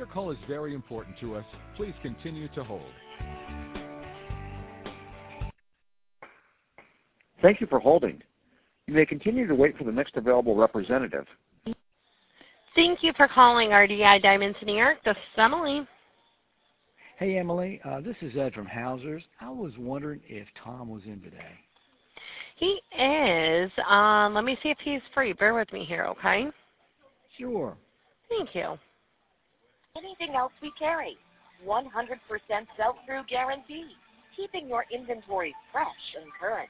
your call is very important to us. Please continue to hold. Thank you for holding. You may continue to wait for the next available representative. Thank you for calling RDI Diamonds in New York. This is Emily. Hey, Emily. This is Ed from Hauser's. I was wondering if Tom was in today. He is. Let me see if he's free. Bear with me here, okay? Sure. Thank you. Anything else we carry? 100% sell-through guarantee, keeping your inventory fresh and current.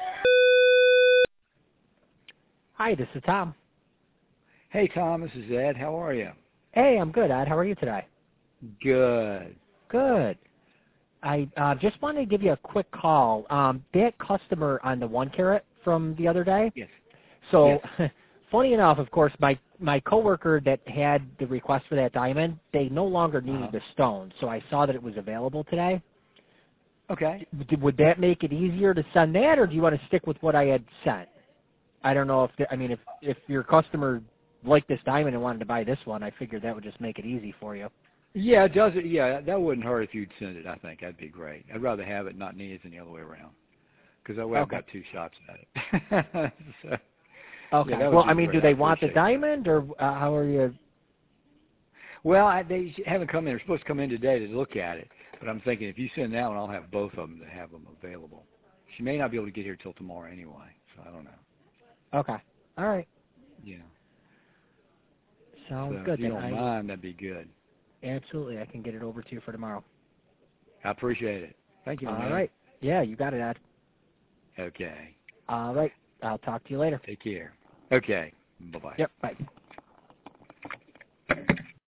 Hi, this is Tom. Hey, Tom. This is Ed. How are you? Hey, I'm good, Ed. How are you today? Good. Good. I just wanted to give you a quick call. That customer on the 1 carat from the other day. Yes. So, yes. Funny enough, of course, my coworker that had the request for that diamond, they no longer needed the stone. So I saw that it was available today. Okay. Would that make it easier to send that, or do you want to stick with what I had sent? I don't know if your customer liked this diamond and wanted to buy this one, I figured that would just make it easy for you. Yeah, it does. Yeah, that wouldn't hurt if you'd send it. I think that'd be great. I'd rather have it not needed than the other way around, because I've got 2 shots at it. So, okay. Yeah, well, great. Do they want the diamond, or how are you? Well, they haven't come in. They're supposed to come in today to look at it, but I'm thinking if you send that one, I'll have both of them to have them available. She may not be able to get here till tomorrow anyway, so I don't know. Okay. All right. Yeah. Sounds so good. If you don't mind, that'd be good. Absolutely. I can get it over to you for tomorrow. I appreciate it. Thank you, man. All right. Yeah, you got it, Ed. Okay. All right. I'll talk to you later. Take care. Okay. Bye-bye. Yep. Bye.